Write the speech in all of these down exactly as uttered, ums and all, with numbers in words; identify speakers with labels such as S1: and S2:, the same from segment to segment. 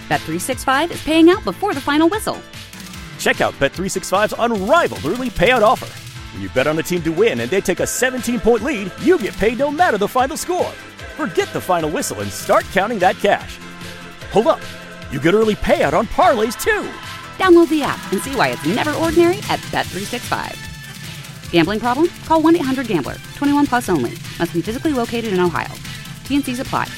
S1: Bet three sixty-five is paying out before the final whistle.
S2: Check out Bet three sixty-five's unrivaled early payout offer. When you bet on a team to win and they take a seventeen-point lead, you get paid no matter the final score. Forget the final whistle and start counting that cash. Hold up. You get early payout on parlays, too.
S1: Download the app and see why it's never ordinary at Bet three sixty-five. Gambling problem? Call one eight hundred gambler. twenty-one plus only. Must be physically located in Ohio. T N Cs apply.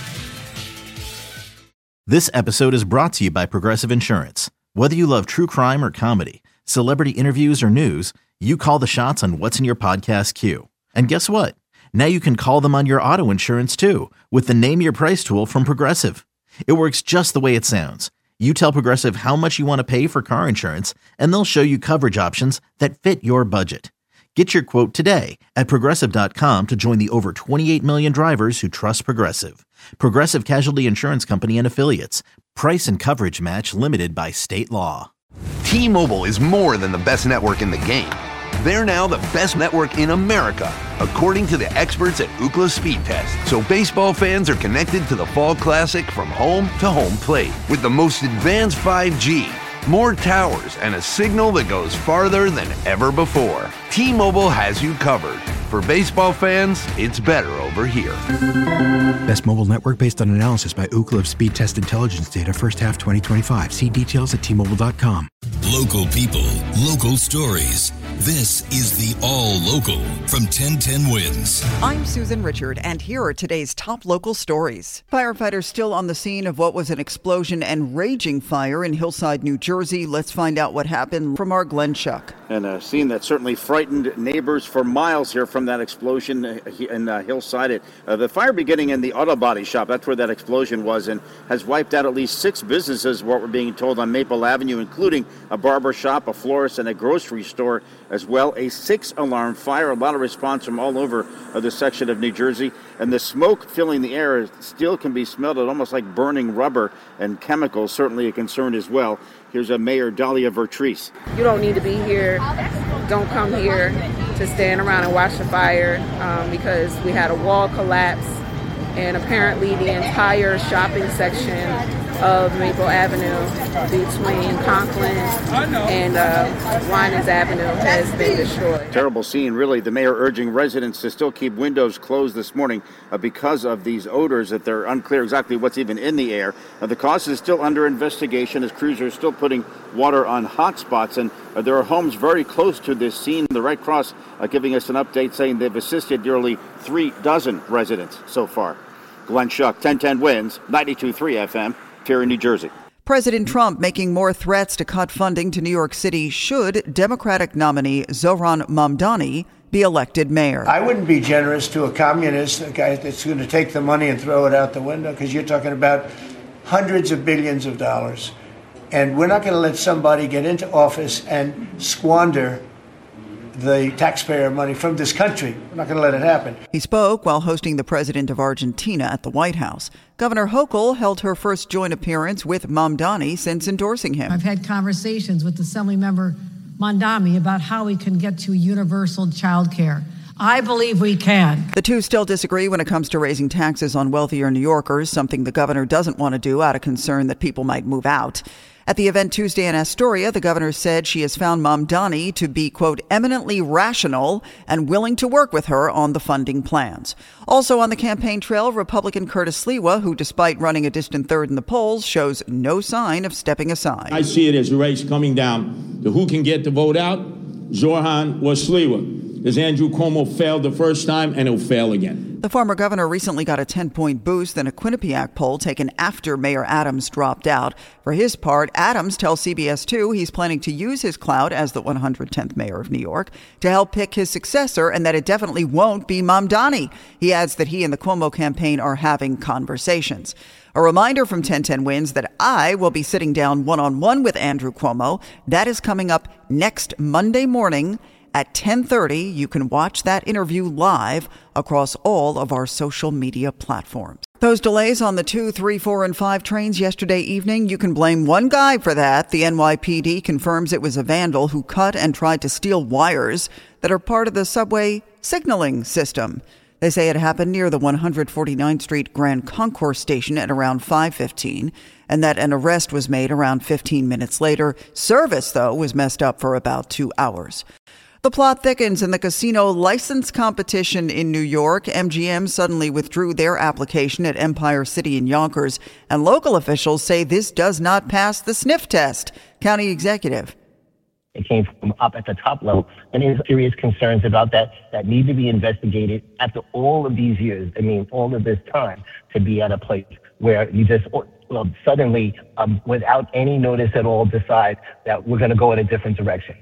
S3: This episode is brought to you by Progressive Insurance. Whether you love true crime or comedy, celebrity interviews or news, you call the shots on what's in your podcast queue. And guess what? Now you can call them on your auto insurance too with the Name Your Price tool from Progressive. It works just the way it sounds. You tell Progressive how much you want to pay for car insurance, and they'll show you coverage options that fit your budget. Get your quote today at Progressive dot com to join the over twenty-eight million drivers who trust Progressive. Progressive Casualty Insurance Company and Affiliates. Price and coverage match limited by state law.
S4: T-Mobile is more than the best network in the game. They're now the best network in America, according to the experts at Ookla Speed Test. So baseball fans are connected to the Fall Classic from home to home plate with the most advanced five G, more towers, and a signal that goes farther than ever before. T-Mobile has you covered. For baseball fans, it's better over here.
S5: Best mobile network based on analysis by Ookla of Speed Test Intelligence data first half twenty twenty-five. See details at T Mobile dot com.
S6: Local people, local stories. This is the All Local from ten ten Wins.
S7: I'm Susan Richard, and here are today's top local stories. Firefighters still on the scene of what was an explosion and raging fire in Hillside, New Jersey. Let's find out what happened from our Glenn Schuck.
S8: And a scene that certainly frightened neighbors for miles here from that explosion in uh, Hillside. It, uh, the fire beginning in the auto body shop, that's where that explosion was, and has wiped out at least six businesses, what we're being told, on Maple Avenue, including a barber shop, a florist, and a grocery store as well. A six-alarm fire, a lot of response from all over uh, this section of New Jersey. And the smoke filling the air still can be smelled. It almost like burning rubber, and chemicals certainly a concern as well. Here's a Mayor Dahlia Vertrees.
S9: You don't need to be here. Don't come here to stand around and watch the fire um, because we had a wall collapse, and apparently the entire shopping section of Maple Avenue between Conklin and uh, Winans Avenue has been destroyed.
S8: Terrible scene, really. The mayor urging residents to still keep windows closed this morning uh, because of these odors, that they're unclear exactly what's even in the air. Uh, the cause is still under investigation as crews are still putting water on hot spots, and uh, there are homes very close to this scene. The Red Cross uh, giving us an update saying they've assisted nearly three dozen residents so far. Glenn Schuck, ten ten Wins, ninety-two point three F M. Here in New Jersey.
S7: President Trump making more threats to cut funding to New York City should Democratic nominee Zohran Mamdani be elected mayor.
S10: I wouldn't be generous to a communist, a guy that's going to take the money and throw it out the window, because you're talking about hundreds of billions of dollars. And we're not going to let somebody get into office and squander the taxpayer money from this country. We're not going to let it happen.
S7: He spoke while hosting the president of Argentina at the White House. Governor Hochul held her first joint appearance with Mamdani since endorsing him.
S11: I've had conversations with Assemblymember Mamdani about how we can get to universal child care. I believe we can.
S7: The two still disagree when it comes to raising taxes on wealthier New Yorkers, something the governor doesn't want to do out of concern that people might move out. At the event Tuesday in Astoria, the governor said she has found Mamdani to be, quote, eminently rational and willing to work with her on the funding plans. Also on the campaign trail, Republican Curtis Sliwa, who despite running a distant third in the polls, shows no sign of stepping aside.
S12: I see it as a race coming down to who can get the vote out, Zohran or Sliwa. Because Andrew Cuomo failed the first time, and he'll fail again.
S7: The former governor recently got a ten-point boost in a Quinnipiac poll taken after Mayor Adams dropped out. For his part, Adams tells C B S two he's planning to use his clout as the one hundred tenth mayor of New York to help pick his successor, and that it definitely won't be Mamdani. He adds that he and the Cuomo campaign are having conversations. A reminder from ten ten Wins that I will be sitting down one-on-one with Andrew Cuomo. That is coming up next Monday morning at ten thirty. You can watch that interview live across all of our social media platforms. Those delays on the two, three, four, and five trains yesterday evening, you can blame one guy for that. The N Y P D confirms it was a vandal who cut and tried to steal wires that are part of the subway signaling system. They say it happened near the one forty-ninth Street Grand Concourse station at around five fifteen, and that an arrest was made around fifteen minutes later. Service, though, was messed up for about two hours. The plot thickens in the casino license competition in New York. M G M suddenly withdrew their application at Empire City in Yonkers, and local officials say this does not pass the sniff test. County executive.
S13: It came from up at the top level, and there's serious concerns about that that need to be investigated after all of these years. I mean, all of this time to be at a place where you just well, suddenly, um, without any notice at all, decide that we're going to go in a different direction.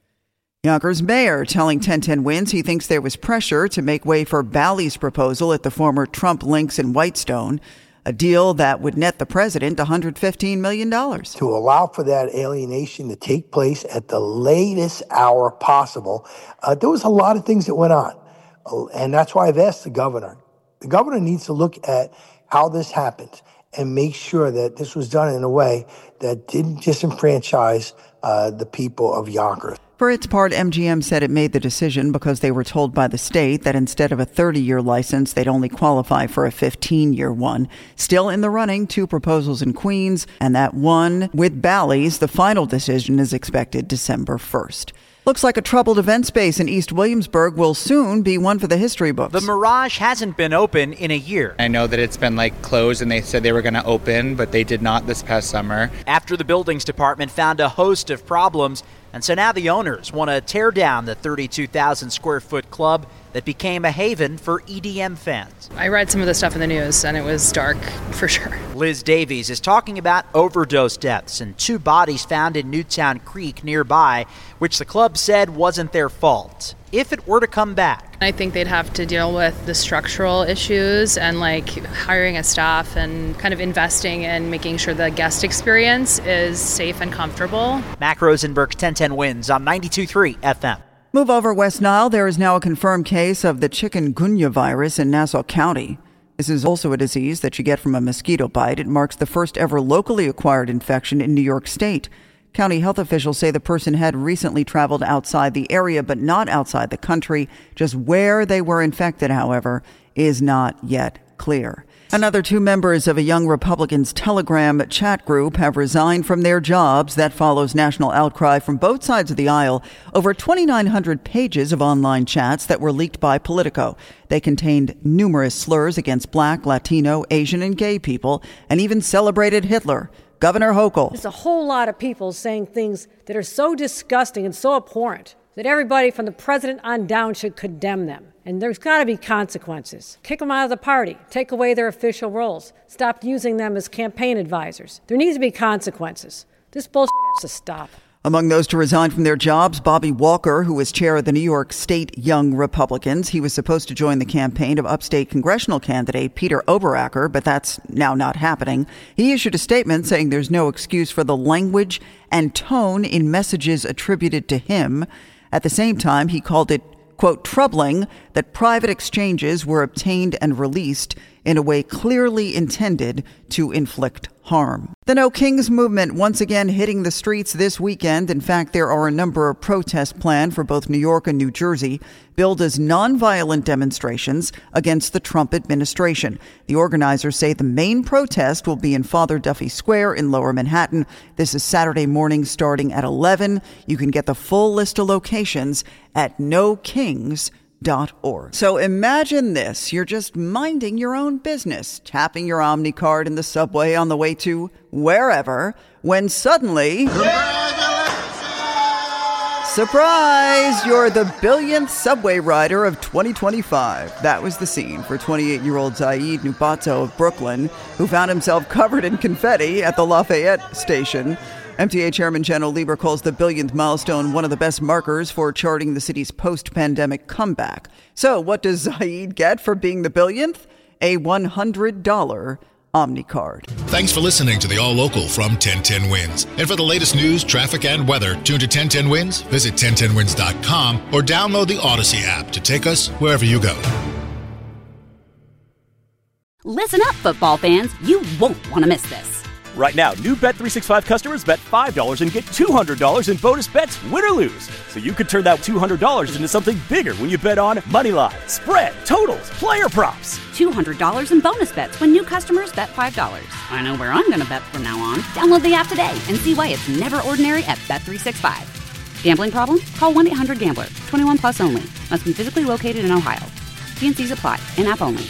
S7: Yonkers mayor telling ten ten Wins he thinks there was pressure to make way for Bally's proposal at the former Trump Links in Whitestone, a deal that would net the president one hundred fifteen million dollars.
S14: To allow for that alienation to take place at the latest hour possible, uh, there was a lot of things that went on. Uh, and that's why I've asked the governor. The governor needs to look at how this happened and make sure that this was done in a way that didn't disenfranchise uh, the people of Yonkers.
S7: For its part, M G M said it made the decision because they were told by the state that instead of a thirty-year license, they'd only qualify for a fifteen-year one. Still in the running, two proposals in Queens, and that one with Bally's. The final decision is expected December first. Looks like a troubled event space in East Williamsburg will soon be one for the history books.
S15: The Mirage hasn't been open in a year.
S16: I know that it's been like closed and they said they were going to open, but they did not this past summer.
S15: After the buildings department found a host of problems, and so now the owners want to tear down the thirty-two thousand square foot club that became a haven for E D M fans.
S17: I read some of the stuff in the news, and it was dark, for sure.
S15: Liz Davies is talking about overdose deaths and two bodies found in Newtown Creek nearby, which the club said wasn't their fault. If it were to come back,
S17: I think they'd have to deal with the structural issues and like hiring a staff and kind of investing in making sure the guest experience is safe and comfortable.
S15: Mac Rosenberg, ten ten Wins on ninety-two point three F M.
S7: Move over West Nile. There is now a confirmed case of the chikungunya virus in Nassau County. This is also a disease that you get from a mosquito bite. It marks the first ever locally acquired infection in New York State. County health officials say the person had recently traveled outside the area, but not outside the country. Just where they were infected, however, is not yet clear. Another two members of a Young Republicans Telegram chat group have resigned from their jobs. That follows national outcry from both sides of the aisle over twenty-nine hundred pages of online chats that were leaked by Politico. They contained numerous slurs against Black, Latino, Asian, and gay people, and even celebrated Hitler. Governor Hochul.
S11: There's a whole lot of people saying things that are so disgusting and so abhorrent that everybody from the president on down should condemn them. And there's got to be consequences. Kick them out of the party. Take away their official roles. Stop using them as campaign advisors. There needs to be consequences. This bullshit has to stop.
S7: Among those to resign from their jobs, Bobby Walker, who was chair of the New York State Young Republicans. He was supposed to join the campaign of upstate congressional candidate Peter Oberacker, but that's now not happening. He issued a statement saying there's no excuse for the language and tone in messages attributed to him. At the same time, he called it, quote, troubling that private exchanges were obtained and released in a way clearly intended to inflict harm. The No Kings movement once again hitting the streets this weekend. In fact, there are a number of protests planned for both New York and New Jersey, billed as nonviolent demonstrations against the Trump administration. The organizers say the main protest will be in Father Duffy Square in Lower Manhattan. This is Saturday morning starting at eleven. You can get the full list of locations at no kings dot org. So imagine this. You're just minding your own business, tapping your Omni card in the subway on the way to wherever, when suddenly, surprise, you're the billionth subway rider of twenty twenty-five. That was the scene for twenty-eight-year-old Zaid Nubato of Brooklyn, who found himself covered in confetti at the Lafayette station. M T A Chairman Jenno Lieber calls the billionth milestone one of the best markers for charting the city's post-pandemic comeback. So what does Zaid get for being the billionth? A one hundred dollars Omni card.
S18: Thanks for listening to the All Local from ten ten Wins. And for the latest news, traffic, and weather, tune to ten ten Wins, visit ten ten wins dot com, or download the Odyssey app to take us wherever you go.
S1: Listen up, football fans. You won't want to miss this.
S2: Right now, new Bet three sixty-five customers bet five dollars and get two hundred dollars in bonus bets, win or lose. So you could turn that two hundred dollars into something bigger when you bet on money line, spread, totals, player props.
S1: two hundred dollars in bonus bets when new customers bet five dollars. I know where I'm going to bet from now on. Download the app today and see why it's never ordinary at Bet three sixty-five. Gambling problem? Call one eight hundred gambler. twenty-one plus only. Must be physically located in Ohio. T and C's apply. In-app only.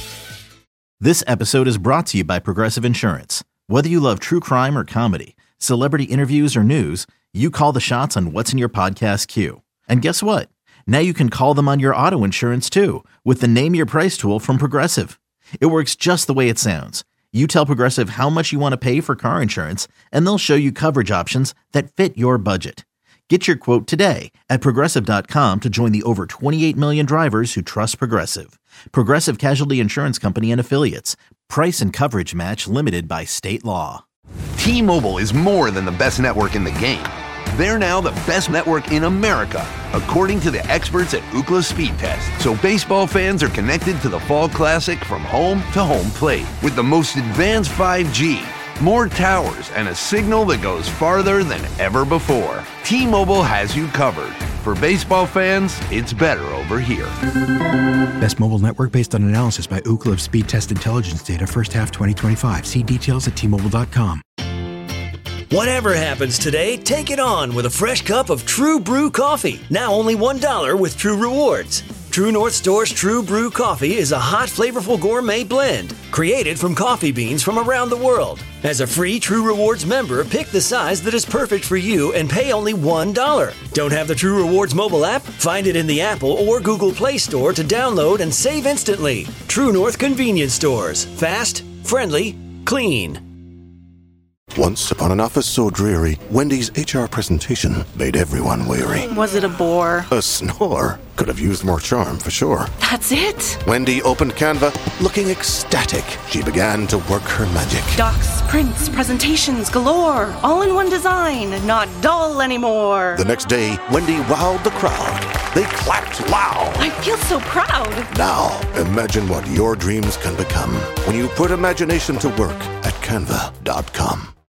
S3: This episode is brought to you by Progressive Insurance. Whether you love true crime or comedy, celebrity interviews or news, you call the shots on what's in your podcast queue. And guess what? Now you can call them on your auto insurance too with the Name Your Price tool from Progressive. It works just the way it sounds. You tell Progressive how much you want to pay for car insurance, and they'll show you coverage options that fit your budget. Get your quote today at Progressive dot com to join the over twenty-eight million drivers who trust Progressive. Progressive Casualty Insurance Company and Affiliates. Price and coverage match limited by state law.
S4: T-Mobile is more than the best network in the game. They're now the best network in America, according to the experts at Ookla Speed Test. So baseball fans are connected to the Fall Classic from home to home plate with the most advanced five G, more towers, and a signal that goes farther than ever before. T-Mobile has you covered. For baseball fans, it's better over here.
S5: Best mobile network based on analysis by Ookla of Speed Test Intelligence data first half twenty twenty-five. See details at T Mobile dot com.
S19: Whatever happens today, take it on with a fresh cup of True Brew coffee. Now only one dollar with True Rewards. True North Store's True Brew coffee is a hot, flavorful gourmet blend created from coffee beans from around the world. As a free True Rewards member, pick the size that is perfect for you and pay only one dollar. Don't have the True Rewards mobile app? Find it in the Apple or Google Play Store to download and save instantly. True North Convenience Stores. Fast, friendly, clean.
S20: Once upon an office so dreary, Wendy's H R presentation made everyone weary.
S21: Was it a bore?
S20: A snore. Could have used more charm, for sure.
S21: That's it?
S20: Wendy opened Canva, looking ecstatic. She began to work her magic.
S21: Docs, prints, presentations galore. All in one design, not dull anymore.
S20: The next day, Wendy wowed the crowd. They clapped loud.
S21: I feel so proud.
S20: Now, imagine what your dreams can become when you put imagination to work at Canva dot com.